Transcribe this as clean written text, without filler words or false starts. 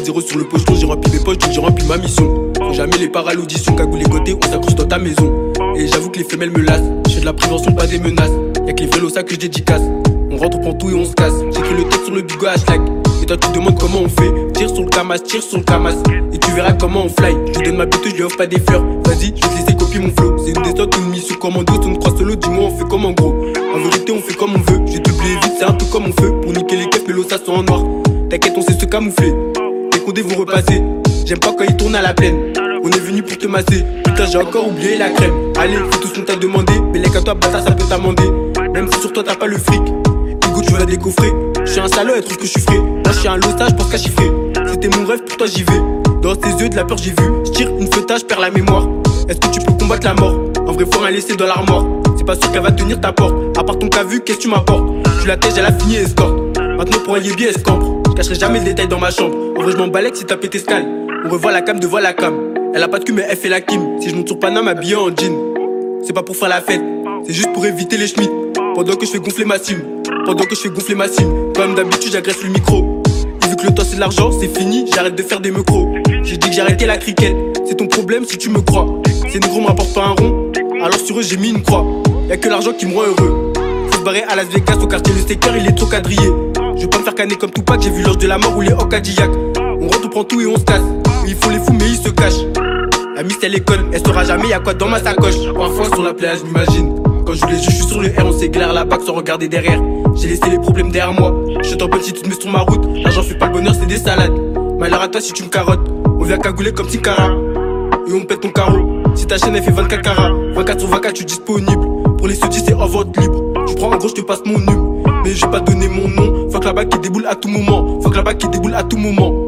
4-0 sur le pocheton, j'ai rempli mes poches, donc j'ai rempli ma mission. Faut jamais les paras à l'audition, cagoule les côtés, on s'accroche dans ta maison. Et j'avoue que les femelles me lassent, je fais de la prévention, pas des menaces. Y'a que les vélos ça que je dédicace. On rentre, on prend tout et on se casse. J'écris le texte sur le bigot hashtag. Et toi tu te demandes comment on fait. Tire sur le camas, tire sur le camas. Et tu verras comment on fly. Je lui donne ma bite, je lui offre pas des fleurs. Vas-y, je vais te laisser copier mon flow. C'est une descente, une mission commando. Si on croit solo, dis-moi on fait comme en gros. En vérité on fait comme on veut. J'ai doublé vite, c'est un peu comme on feu. Pour niquer les keufs, mais l'eau ça sont en noir. T'inquiète, on sait se camoufler. Les condés vont repasser. J'aime pas quand ils tournent à la plaine. On est venu pour te masser. Putain, j'ai encore oublié la crème. Allez, fais tout ce qu'on t'a demandé. Mais les qu'à toi, bâtard, ça peut t'amender. Même si sur toi t'as pas le fric. Hugo, tu vas décoffrer. Je suis un salaud, elle trouve que je suis frais. Moi, je suis un losa, je pense qu'à chiffrer. C'était mon rêve, pour toi j'y vais. Dans tes yeux, de la peur, j'ai vu. Je tire une feutage, je perds la mémoire. Est-ce que tu peux combattre la mort? En vrai, faut rien laisser dans l'armoire. C'est pas sûr qu'elle va tenir ta porte. À part ton cas vu, qu'est-ce que tu m'apportes? Tu la tèche, elle a fini escorte. Maintenant, pour un yébi, elle se cambre. Je cacherai jamais le détail dans ma chambre. En vrai, je m'en balèque si t'as pété scale. On revoit la cam devant la cam. Elle a pas de cul mais elle fait la kim. Si je monte sur Paname habillé en jean, c'est pas pour faire la fête, c'est juste pour éviter les schmitts. Pendant que je fais gonfler ma cime. Comme d'habitude j'agresse le micro. Et vu que le temps c'est de l'argent, c'est fini, j'arrête de faire des micros. J'ai dit que j'arrêtais la cricket. C'est ton problème si tu me crois. Ces négros me rapportent pas un rond. Alors sur eux j'ai mis une croix. Y'a que l'argent qui me rend heureux. Faut se barrer à Las Vegas au quartier, le secteur il est trop quadrillé. Je veux pas me faire canner comme Tupac, j'ai vu l'ange de la mort ou les Cadillac. On rentre, on prend tout et on se casse. Il faut les fous mais ils se cachent. La miss elle est conne, elle saura jamais y'a quoi dans ma sacoche. Parfois sur la plage, m'imagine. Quand je joue les jeux, je suis sur le R, on s'éclaire la bague sans regarder derrière. J'ai laissé les problèmes derrière moi. Je t'en si tu te mets sur ma route. L'argent fait pas le bonheur, c'est des salades. Malheur à toi si tu me carottes. On vient cagouler comme Tikara. Et on pète ton carreau. Si ta chaîne elle fait 24 carats, 24 sur 24 je suis disponible. Pour les soudis c'est en vente libre. Tu prends en gros, je te passe mon num. Mais j'ai pas donné mon nom. Faut que la bague qui déboule à tout moment.